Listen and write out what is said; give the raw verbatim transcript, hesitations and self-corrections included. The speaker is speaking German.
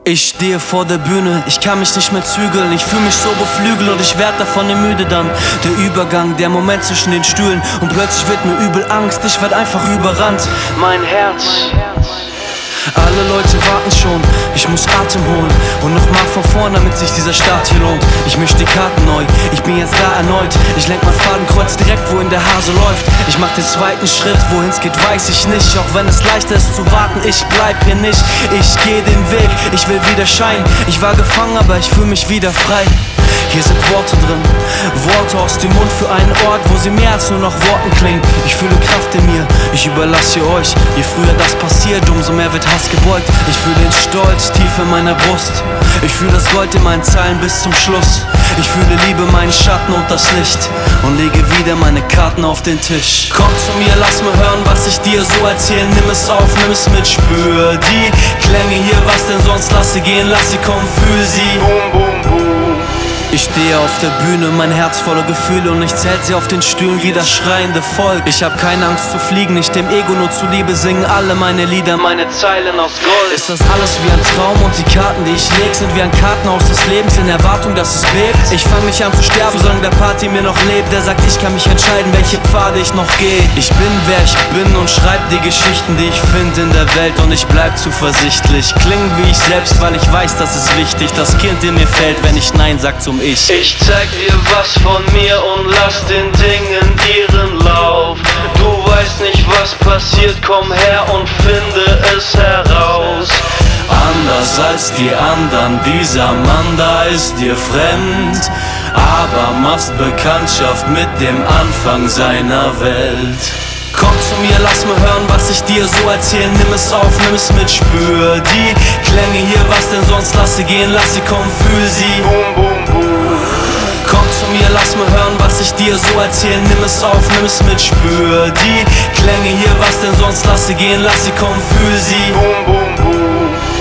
Ich stehe vor der Bühne, ich kann mich nicht mehr zügeln. Ich fühle mich so beflügelt und ich werd davon nie müde dann. Der Übergang, der Moment zwischen den Stühlen. Und plötzlich wird mir übel Angst, ich werd einfach überrannt. Mein Herz, alle Leute warten schon, ich muss Atem holen und nochmal von vorn, damit sich dieser Start hier lohnt. Ich misch die Karten neu, ich bin jetzt da erneut. Ich lenk mein Fadenkreuz direkt, wohin der Hase läuft. Ich mach den zweiten Schritt, wohin's geht, weiß ich nicht. Auch wenn es leichter ist zu warten, ich bleib hier nicht. Ich geh den Weg, ich will wieder scheinen. Ich war gefangen, aber ich fühl mich wieder frei. Hier sind Worte drin, Worte aus dem Mund für einen Ort, wo sie mehr als nur noch Worten klingen. Ich fühle Kraft in mir, ich überlasse ihr euch. Je früher das passiert, umso mehr wird Hass gebeugt. Ich fühle den Stolz tief in meiner Brust. Ich fühle das Gold in meinen Zeilen bis zum Schluss. Ich fühle Liebe, meinen Schatten und das Licht und lege wieder meine Karten auf den Tisch. Komm zu mir, lass mir hören, was ich dir so erzähle. Nimm es auf, nimm es mit, spür die Klänge hier, was denn sonst, lass sie gehen, lass sie kommen, fühl sie. Boom, boom, boom. Ich stehe auf der Bühne, mein Herz voller Gefühle und ich zähl sie auf den Stühlen wie das schreiende Volk. Ich hab keine Angst zu fliegen, nicht dem Ego nur zuliebe, singen alle meine Lieder, meine Zeilen aus Gold. Ist das alles wie ein Traum und die Karten, die ich leg, sind wie ein Kartenhaus des Lebens in Erwartung, dass es bebt. Ich fang mich an zu sterben, solange der Party mir noch lebt. Der sagt, ich kann mich entscheiden, welche Pfade ich noch gehe. Ich bin, wer ich bin und schreib die Geschichten, die ich find in der Welt und ich bleib zuversichtlich. Kling wie ich selbst, weil ich weiß, das ist wichtig. Das Kind in mir fällt, wenn ich Nein sag zum Ich. Ich zeig dir was von mir und lass den Dingen ihren Lauf. Du weißt nicht, was passiert, komm her und finde es heraus. Anders als die anderen, dieser Mann da ist dir fremd, aber machst Bekanntschaft mit dem Anfang seiner Welt. Komm zu mir, lass mir hören, was ich dir so erzähl. Nimm es auf, nimm es mit, spür die Klänge hier, was denn sonst, lass sie gehen, lass sie kommen, fühl sie. Boom, boom, boom. Komm zu mir, lass mir hören, was ich dir so erzähl. Nimm es auf, nimm es mit, spür die Klänge hier, was denn sonst, lass sie gehen, lass sie kommen, fühl sie. Boom, boom, boom.